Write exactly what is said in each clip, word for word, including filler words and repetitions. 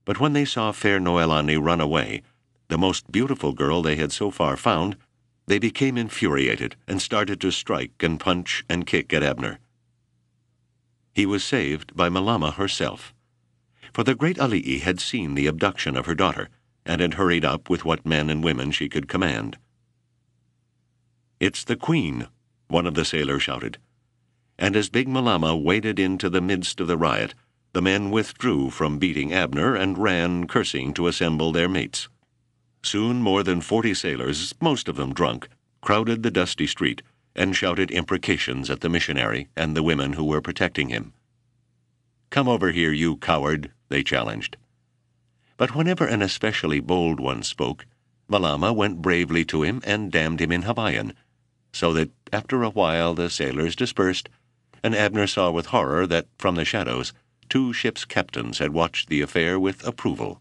But when they saw fair Noelani run away, the most beautiful girl they had so far found, they became infuriated and started to strike and punch and kick at Abner. He was saved by Malama herself, for the great Ali'i had seen the abduction of her daughter and had hurried up with what men and women she could command. "It's the Queen," one of the sailors shouted, and as big Malama waded into the midst of the riot, the men withdrew from beating Abner and ran, cursing, to assemble their mates. Soon more than forty sailors, most of them drunk, crowded the dusty street and shouted imprecations at the missionary and the women who were protecting him. "Come over here, you coward," they challenged. But whenever an especially bold one spoke, Malama went bravely to him and damned him in Hawaiian, so that after a while the sailors dispersed, and Abner saw with horror that from the shadows two ship's captains had watched the affair with approval.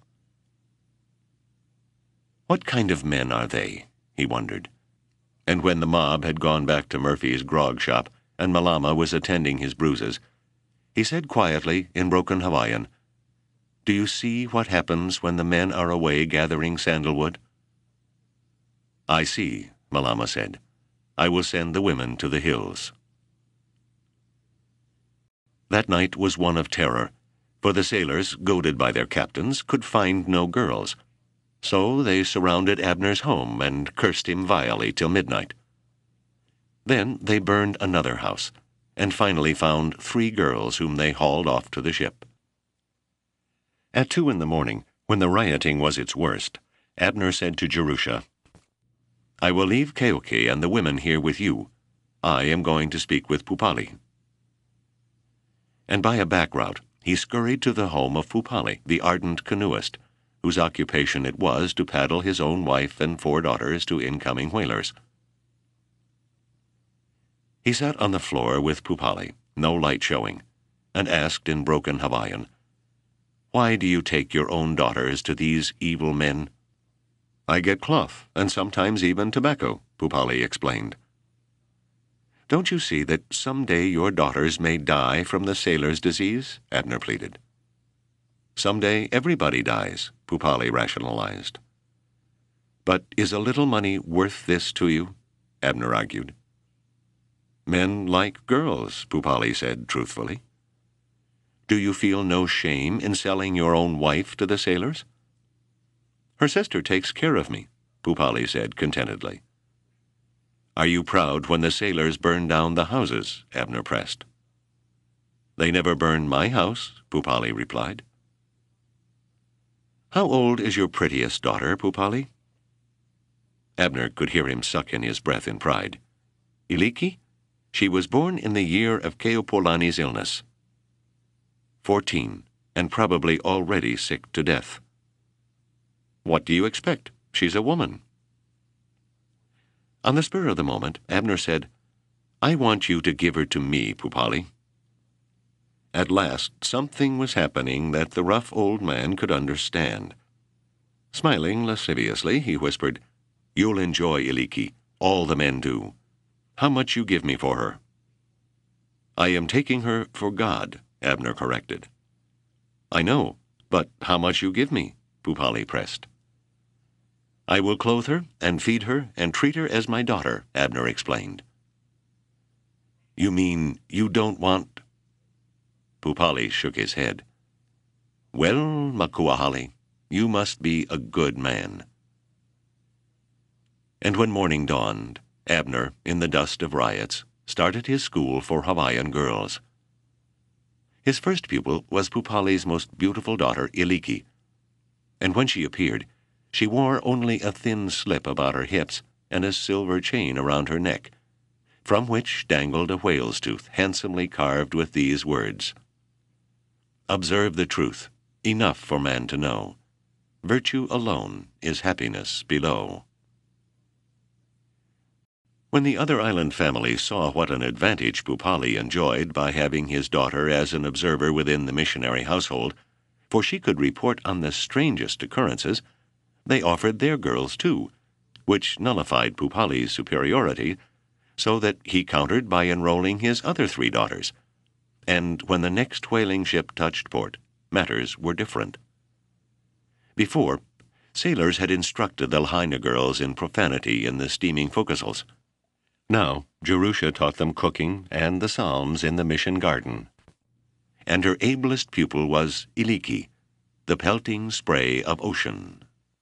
What kind of men are they? He wondered. And when the mob had gone back to Murphy's grog shop and Malama was attending his bruises, he said quietly in broken Hawaiian, "Do you see what happens when the men are away gathering sandalwood?" "I see," Malama said. "I will send the women to the hills." That night was one of terror, for the sailors, goaded by their captains, could find no girls. So they surrounded Abner's home and cursed him vilely till midnight. Then they burned another house, and finally found three girls whom they hauled off to the ship. At two in the morning, when the rioting was its worst, Abner said to Jerusha, "I will leave Keoke and the women here with you. I am going to speak with Pupali." And by a back route he scurried to the home of Pupali, the ardent canoeist, whose occupation it was to paddle his own wife and four daughters to incoming whalers. He sat on the floor with Pupali, no light showing, and asked in broken Hawaiian, "Why do you take your own daughters to these evil men?" "I get cloth, and sometimes even tobacco," Pupali explained. "Don't you see that some day your daughters may die from the sailor's disease?" Abner pleaded. "Some day everybody dies," Pupali rationalized. "But is a little money worth this to you?" Abner argued. "Men like girls," Pupali said truthfully. "Do you feel no shame in selling your own wife to the sailors?" "Her sister takes care of me," Pupali said contentedly. "Are you proud when the sailors burn down the houses?" Abner pressed. "They never burned my house," Pupali replied. "How old is your prettiest daughter, Pupali?" Abner could hear him suck in his breath in pride. "Iliki? She was born in the year of Keopolani's illness." Fourteen, and probably already sick to death." "What do you expect? She's a woman." On the spur of the moment, Abner said, "I want you to give her to me, Pupali." At last, something was happening that the rough old man could understand. Smiling lasciviously, he whispered, "You'll enjoy Iliki. All the men do. How much you give me for her?" "I am taking her for God," Abner corrected. "I know, but how much you give me?" Pupali pressed. "I will clothe her and feed her and treat her as my daughter," Abner explained. "You mean you don't want—" Pupali shook his head. "Well, Makuahali, you must be a good man." And when morning dawned, Abner, in the dust of riots, started his school for Hawaiian girls. His first pupil was Pupali's most beautiful daughter, Iliki, and when she appeared, she wore only a thin slip about her hips and a silver chain around her neck, from which dangled a whale's tooth handsomely carved with these words, "Observe the truth, enough for man to know. Virtue alone is happiness below." When the other island families saw what an advantage Pupali enjoyed by having his daughter as an observer within the missionary household, for she could report on the strangest occurrences, they offered their girls too, which nullified Pupali's superiority, so that he countered by enrolling his other three daughters. And when the next whaling ship touched port, matters were different. Before, sailors had instructed the Lahaina girls in profanity in the steaming forecastles. Now, Jerusha taught them cooking and the Psalms in the mission garden. And her ablest pupil was Iliki, the pelting spray of ocean.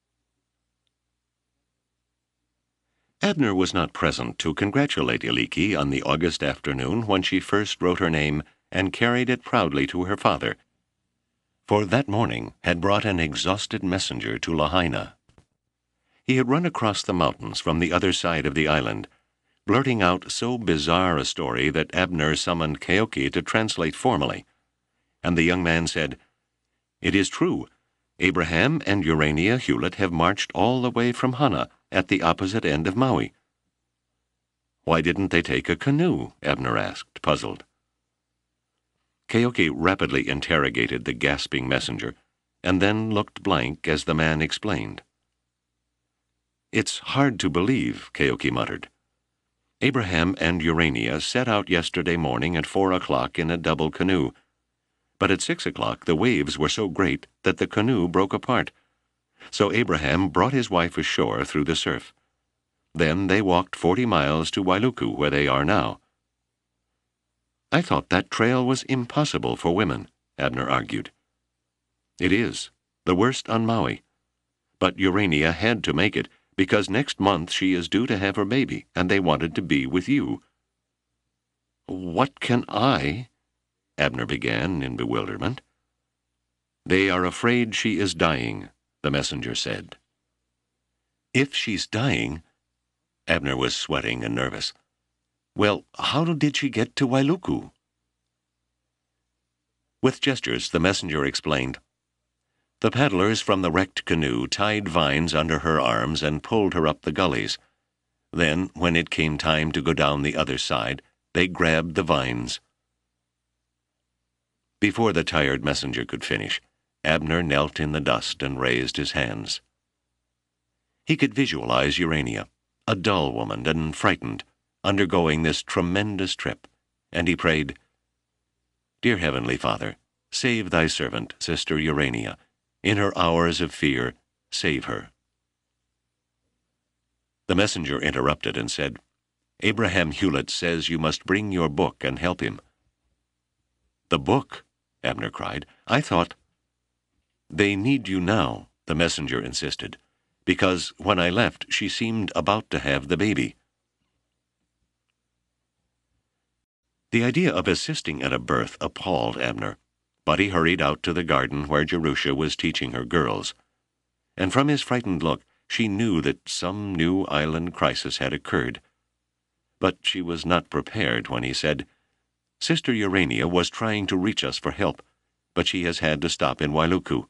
Abner was not present to congratulate Iliki on the August afternoon when she first wrote her name and carried it proudly to her father, for that morning had brought an exhausted messenger to Lahaina. He had run across the mountains from the other side of the island, blurting out so bizarre a story that Abner summoned Keoki to translate formally, and the young man said, "It is true. Abraham and Urania Hewlett have marched all the way from Hana, at the opposite end of Maui." "Why didn't they take a canoe?" Abner asked, puzzled. Keoki rapidly interrogated the gasping messenger, and then looked blank as the man explained. "It's hard to believe," Keoki muttered. "Abraham and Urania set out yesterday morning at four o'clock in a double canoe, but at six o'clock the waves were so great that the canoe broke apart. So Abraham brought his wife ashore through the surf. Then they walked forty miles to Wailuku, where they are now." "I thought that trail was impossible for women," Abner argued. "It is, the worst on Maui. But Urania had to make it, because next month she is due to have her baby, and they wanted to be with you." "What can I—" Abner began in bewilderment. "They are afraid she is dying," the messenger said. "If she's dying—" Abner was sweating and nervous. "Well, how did she get to Wailuku?" With gestures, the messenger explained. "The paddlers from the wrecked canoe tied vines under her arms and pulled her up the gullies. Then, when it came time to go down the other side, they grabbed the vines." Before the tired messenger could finish, Abner knelt in the dust and raised his hands. He could visualize Urania, a dull woman and frightened, undergoing this tremendous trip, and he prayed, "Dear Heavenly Father, save thy servant, Sister Urania. In her hours of fear, save her." The messenger interrupted and said, "Abraham Hewlett says you must bring your book and help him." "The book?" Abner cried. "I thought—" "They need you now," the messenger insisted, "because when I left she seemed about to have the baby." The idea of assisting at a birth appalled Abner, but he hurried out to the garden where Jerusha was teaching her girls, and from his frightened look she knew that some new island crisis had occurred. But she was not prepared when he said, "Sister Urania was trying to reach us for help, but she has had to stop in Wailuku."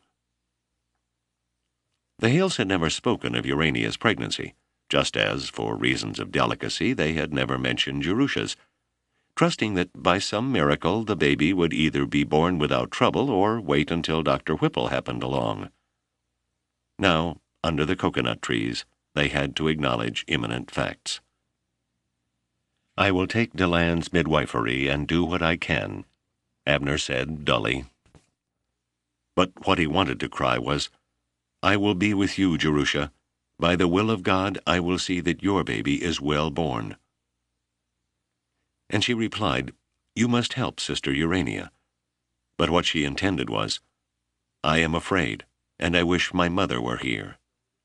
The Hales had never spoken of Urania's pregnancy, just as, for reasons of delicacy, they had never mentioned Jerusha's, trusting that by some miracle the baby would either be born without trouble or wait until Doctor Whipple happened along. Now, under the coconut trees, they had to acknowledge imminent facts. "I will take Deland's midwifery and do what I can," Abner said dully. But what he wanted to cry was, "I will be with you, Jerusha. By the will of God, I will see that your baby is well born." And she replied, "You must help Sister Urania." But what she intended was, "I am afraid, and I wish my mother were here."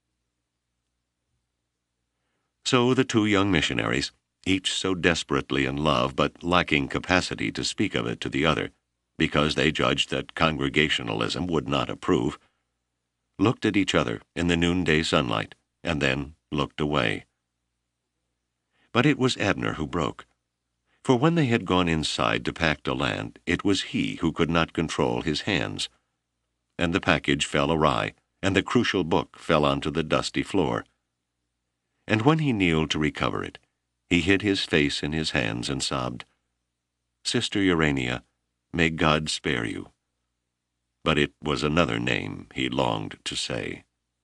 So the two young missionaries, each so desperately in love but lacking capacity to speak of it to the other, because they judged that Congregationalism would not approve, looked at each other in the noonday sunlight, and then looked away. But it was Abner who broke. For when they had gone inside to pack Deland, it was he who could not control his hands, and the package fell awry, and the crucial book fell onto the dusty floor. And when he kneeled to recover it, he hid his face in his hands and sobbed, "Sister Urania, may God spare you." But it was another name he longed to say.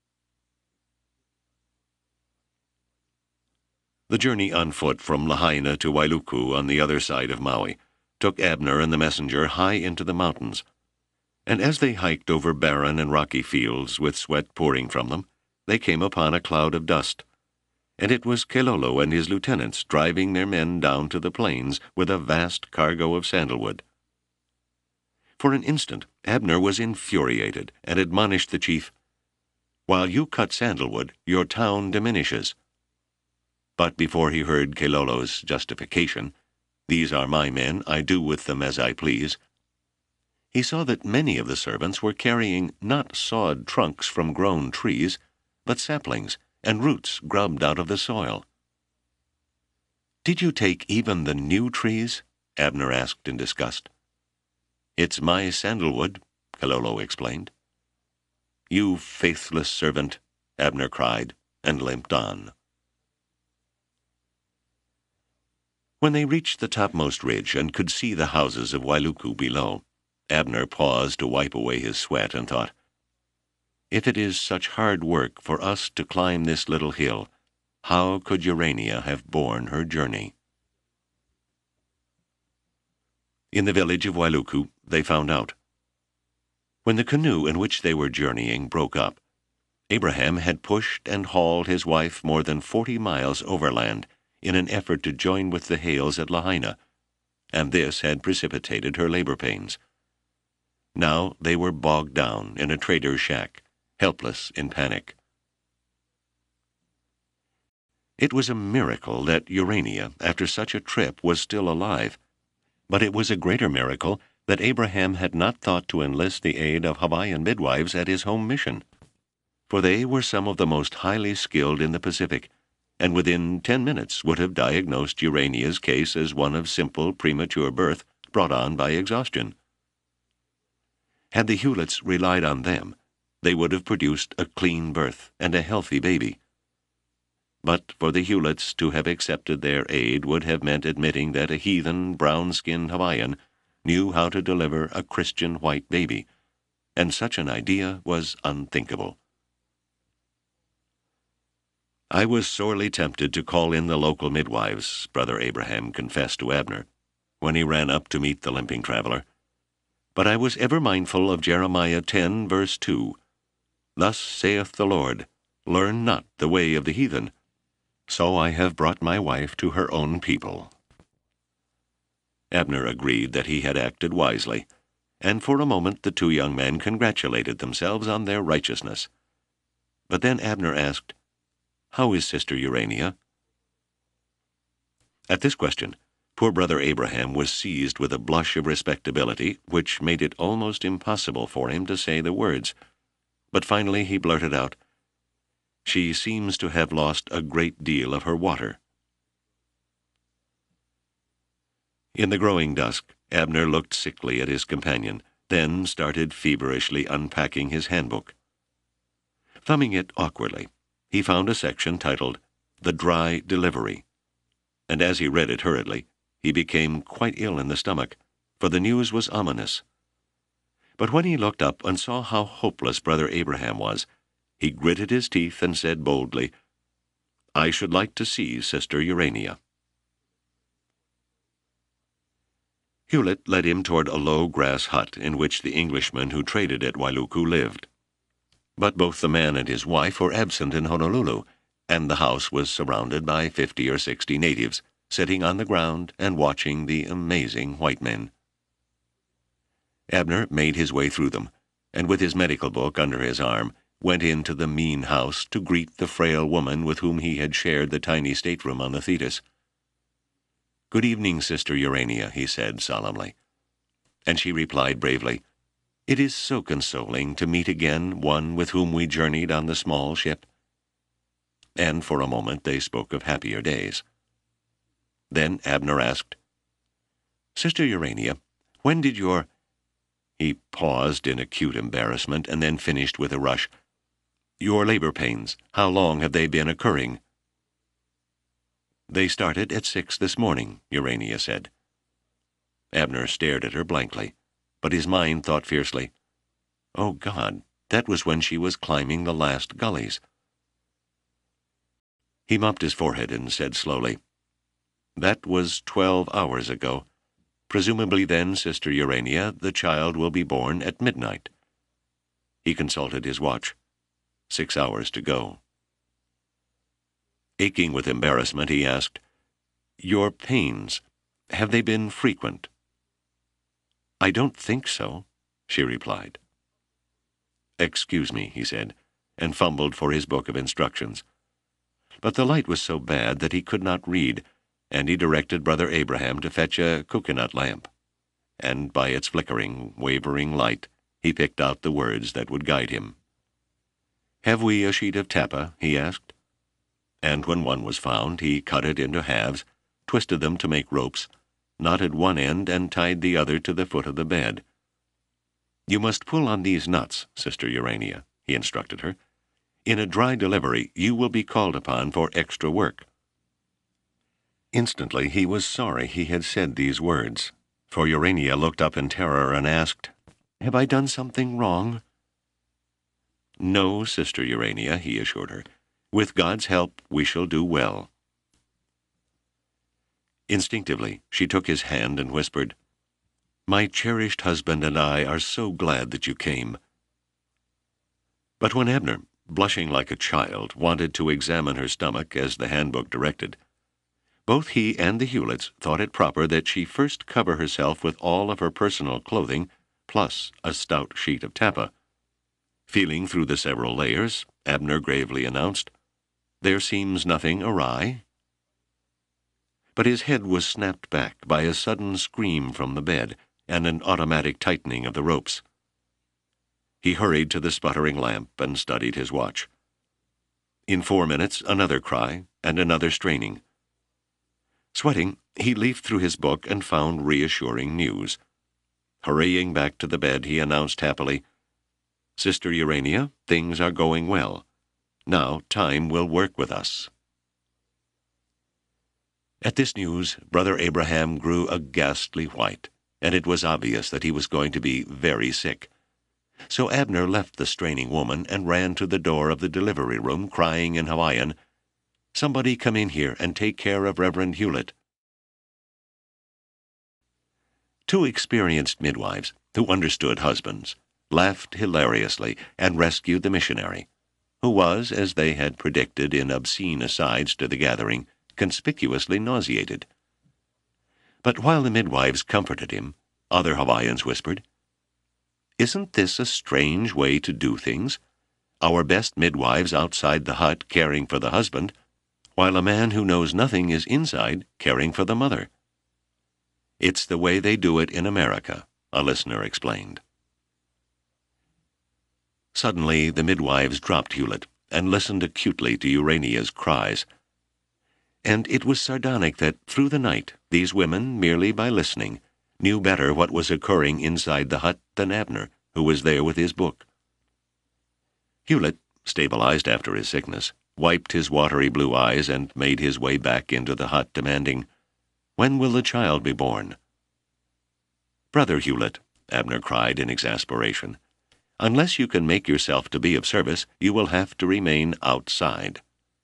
The journey on foot from Lahaina to Wailuku on the other side of Maui took Abner and the messenger high into the mountains. And as they hiked over barren and rocky fields with sweat pouring from them, they came upon a cloud of dust, and it was Kelolo and his lieutenants driving their men down to the plains with a vast cargo of sandalwood. For an instant Abner was infuriated and admonished the chief, "While you cut sandalwood, your town diminishes." But before he heard Kelolo's justification, "These are my men, I do with them as I please," he saw that many of the servants were carrying not sawed trunks from grown trees, but saplings and roots grubbed out of the soil. "Did you take even the new trees?" Abner asked in disgust. "It's my sandalwood," Kelolo explained. "You faithless servant," Abner cried, and limped on. When they reached the topmost ridge and could see the houses of Wailuku below, Abner paused to wipe away his sweat and thought, "If it is such hard work for us to climb this little hill, how could Urania have borne her journey?" In the village of Wailuku, they found out. When the canoe in which they were journeying broke up, Abraham had pushed and hauled his wife more than forty miles overland in an effort to join with the Hales at Lahaina, and this had precipitated her labor pains. Now they were bogged down in a trader's shack, helpless in panic. It was a miracle that Urania, after such a trip, was still alive, but it was a greater miracle that Abraham had not thought to enlist the aid of Hawaiian midwives at his home mission, for they were some of the most highly skilled in the Pacific, and within ten minutes would have diagnosed Urania's case as one of simple premature birth brought on by exhaustion. Had the Hewletts relied on them, they would have produced a clean birth and a healthy baby. But for the Hewletts to have accepted their aid would have meant admitting that a heathen, brown-skinned Hawaiian knew how to deliver a Christian white baby, and such an idea was unthinkable. "I was sorely tempted to call in the local midwives," Brother Abraham confessed to Abner, when he ran up to meet the limping traveler. "But I was ever mindful of Jeremiah ten, verse two. Thus saith the Lord, Learn not the way of the heathen. So I have brought my wife to her own people." Abner agreed that he had acted wisely, and for a moment the two young men congratulated themselves on their righteousness. But then Abner asked, "How is Sister Urania?" At this question, poor Brother Abraham was seized with a blush of respectability which made it almost impossible for him to say the words, but finally he blurted out, "She seems to have lost a great deal of her water." In the growing dusk, Abner looked sickly at his companion, then started feverishly unpacking his handbook. Thumbing it awkwardly, he found a section titled, "The Dry Delivery," and as he read it hurriedly, he became quite ill in the stomach, for the news was ominous. But when he looked up and saw how hopeless Brother Abraham was, he gritted his teeth and said boldly, "I should like to see Sister Urania." Hewlett led him toward a low grass hut in which the Englishman who traded at Wailuku lived. But both the man and his wife were absent in Honolulu, and the house was surrounded by fifty or sixty natives, sitting on the ground and watching the amazing white men. Abner made his way through them, and with his medical book under his arm, went into the mean house to greet the frail woman with whom he had shared the tiny stateroom on the Thetis. "Good evening, Sister Urania," he said solemnly. And she replied bravely, "It is so consoling to meet again one with whom we journeyed on the small ship." And for a moment they spoke of happier days. Then Abner asked, "Sister Urania, when did your—" He paused in acute embarrassment and then finished with a rush, "Your labor pains, how long have they been occurring?" "They started at six this morning," Urania said. Abner stared at her blankly, but his mind thought fiercely, "Oh God, that was when she was climbing the last gullies." He mopped his forehead and said slowly, "That was twelve hours ago, Presumably then, Sister Urania, the child will be born at midnight. He consulted his watch. Six hours to go. Aching with embarrassment, he asked, "Your pains, have they been frequent?" "I don't think so," she replied. "Excuse me," he said, and fumbled for his book of instructions. But the light was so bad that he could not read, and he directed Brother Abraham to fetch a coconut lamp. And by its flickering, wavering light, he picked out the words that would guide him. "Have we a sheet of tapa?" he asked. And when one was found, he cut it into halves, twisted them to make ropes, knotted one end, and tied the other to the foot of the bed. "You must pull on these nuts, Sister Urania," he instructed her. "In a dry delivery, you will be called upon for extra work." Instantly he was sorry he had said these words, for Urania looked up in terror and asked, "Have I done something wrong?" "No, Sister Urania," he assured her. "With God's help, we shall do well." Instinctively, she took his hand and whispered, "My cherished husband and I are so glad that you came." But when Abner, blushing like a child, wanted to examine her stomach as the handbook directed, both he and the Hewletts thought it proper that she first cover herself with all of her personal clothing, plus a stout sheet of tapa. Feeling through the several layers, Abner gravely announced, "There seems nothing awry." But his head was snapped back by a sudden scream from the bed and an automatic tightening of the ropes. He hurried to the sputtering lamp and studied his watch. In four minutes, another cry and another straining. Sweating, he leafed through his book and found reassuring news. Hurrying back to the bed, he announced happily, "Sister Urania, things are going well. Now time will work with us." At this news, Brother Abraham grew a ghastly white, and it was obvious that he was going to be very sick. So Abner left the straining woman and ran to the door of the delivery room, crying in Hawaiian, "Somebody come in here and take care of Reverend Hewlett." Two experienced midwives, who understood husbands, laughed hilariously and rescued the missionary, who was, as they had predicted in obscene asides to the gathering, conspicuously nauseated. But while the midwives comforted him, other Hawaiians whispered, "Isn't this a strange way to do things? Our best midwives outside the hut caring for the husband, while a man who knows nothing is inside caring for the mother." "It's the way they do it in America," a listener explained. Suddenly the midwives dropped Hewlett and listened acutely to Urania's cries. And it was sardonic that, through the night, these women, merely by listening, knew better what was occurring inside the hut than Abner, who was there with his book. Hewlett, stabilized after his sickness, wiped his watery blue eyes and made his way back into the hut, demanding, "When will the child be born?" "Brother Hewlett," Abner cried in exasperation, "unless you can make yourself to be of service, you will have to remain outside."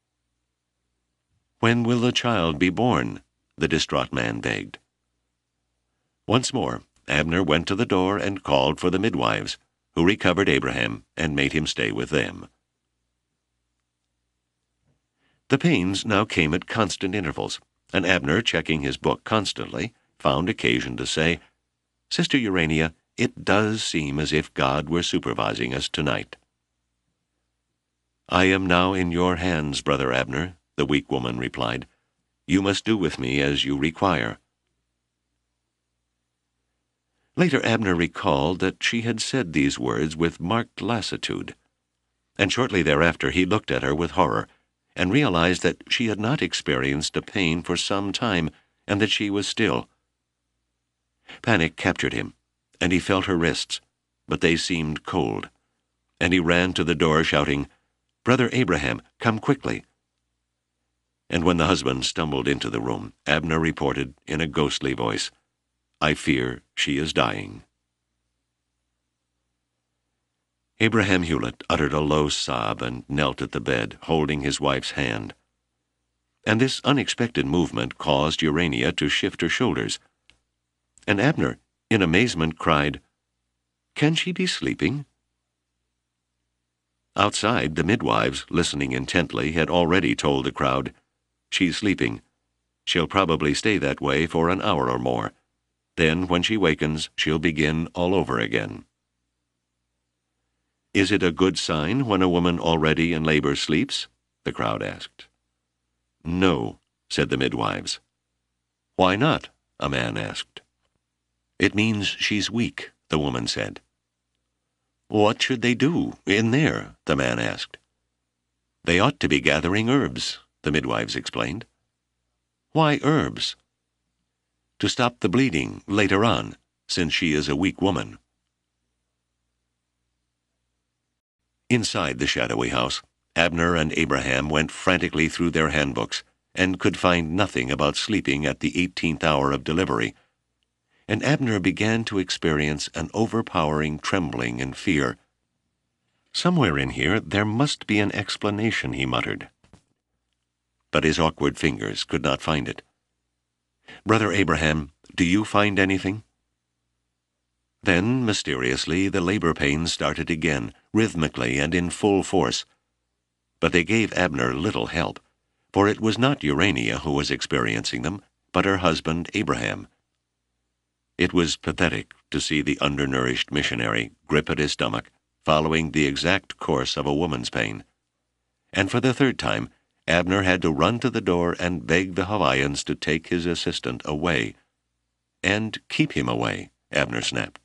"When will the child be born?" the distraught man begged. Once more, Abner went to the door and called for the midwives, who recovered Abraham and made him stay with them. The pains now came at constant intervals, and Abner, checking his book constantly, found occasion to say, "Sister Urania, it does seem as if God were supervising us tonight." "I am now in your hands, Brother Abner," the weak woman replied. "You must do with me as you require." Later Abner recalled that she had said these words with marked lassitude, and shortly thereafter he looked at her with horror, and realized that she had not experienced a pain for some time, and that she was still. Panic captured him, and he felt her wrists, but they seemed cold, and he ran to the door shouting, "Brother Abraham, come quickly." And when the husband stumbled into the room, Abner reported in a ghostly voice, "I fear she is dying." Abraham Hewlett uttered a low sob and knelt at the bed, holding his wife's hand. And this unexpected movement caused Urania to shift her shoulders. and Abner, in amazement, cried, "Can she be sleeping?" Outside, the midwives, listening intently, had already told the crowd, "She's sleeping. She'll probably stay that way for an hour or more. Then, when she wakens, she'll begin all over again." "Is it a good sign when a woman already in labor sleeps?" the crowd asked. "No," said the midwives. "Why not?" a man asked. "It means she's weak," the woman said. "What should they do in there?" the man asked. "They ought to be gathering herbs," the midwives explained. "Why herbs?" "To stop the bleeding later on, since she is a weak woman." Inside the shadowy house, Abner and Abraham went frantically through their handbooks and could find nothing about sleeping at the eighteenth hour of delivery, and Abner began to experience an overpowering trembling and fear. "Somewhere in here there must be an explanation," he muttered. But his awkward fingers could not find it. "Brother Abraham, do you find anything?" Then, mysteriously, the labor pains started again, rhythmically and in full force. But they gave Abner little help, for it was not Urania who was experiencing them, but her husband Abraham. It was pathetic to see the undernourished missionary grip at his stomach, following the exact course of a woman's pain. And for the third time, Abner had to run to the door and beg the Hawaiians to take his assistant away. And keep him away, Abner snapped.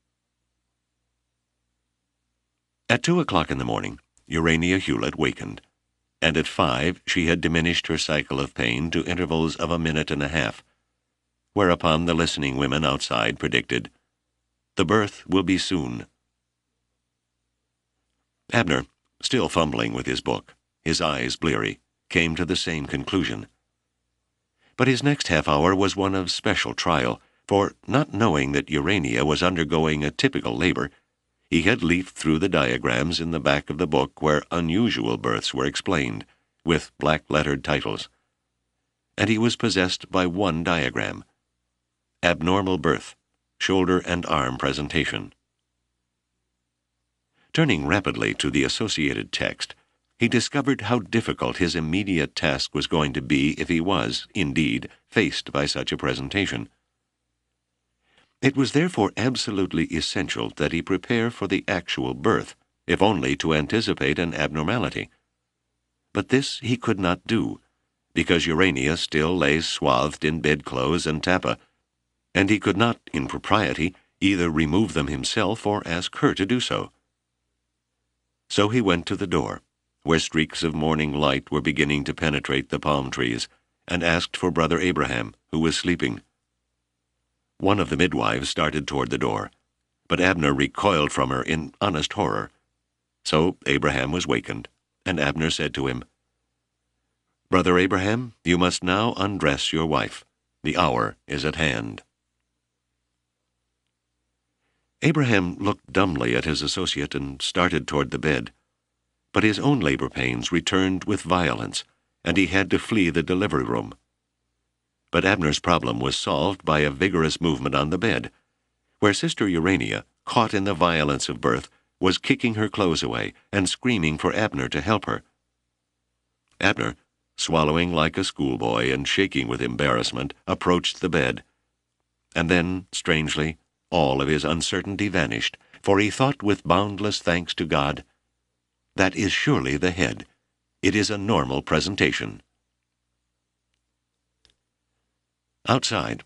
At two o'clock in the morning, Urania Hewlett wakened, and at five she had diminished her cycle of pain to intervals of a minute and a half, whereupon the listening women outside predicted, "The birth will be soon." Abner, still fumbling with his book, his eyes bleary, came to the same conclusion. But his next half-hour was one of special trial, for, not knowing that Urania was undergoing a typical labor, he had leafed through the diagrams in the back of the book where unusual births were explained, with black-lettered titles. And he was possessed by one diagram: Abnormal birth, shoulder and arm presentation. Turning rapidly to the associated text, he discovered how difficult his immediate task was going to be if he was, indeed, faced by such a presentation. It was therefore absolutely essential that he prepare for the actual birth, if only to anticipate an abnormality. But this he could not do, because Urania still lay swathed in bedclothes and tapa, and he could not, in propriety, either remove them himself or ask her to do so. So he went to the door, where streaks of morning light were beginning to penetrate the palm trees, and asked for Brother Abraham, who was sleeping. One of the midwives started toward the door, but Abner recoiled from her in honest horror. So Abraham was wakened, and Abner said to him, "Brother Abraham, you must now undress your wife. The hour is at hand." Abraham looked dumbly at his associate and started toward the bed. But his own labor pains returned with violence, and he had to flee the delivery room. But Abner's problem was solved by a vigorous movement on the bed, where Sister Urania, caught in the violence of birth, was kicking her clothes away and screaming for Abner to help her. Abner, swallowing like a schoolboy and shaking with embarrassment, approached the bed. And then, strangely, all of his uncertainty vanished, for he thought with boundless thanks to God, "That is surely the head. It is a normal presentation." Outside,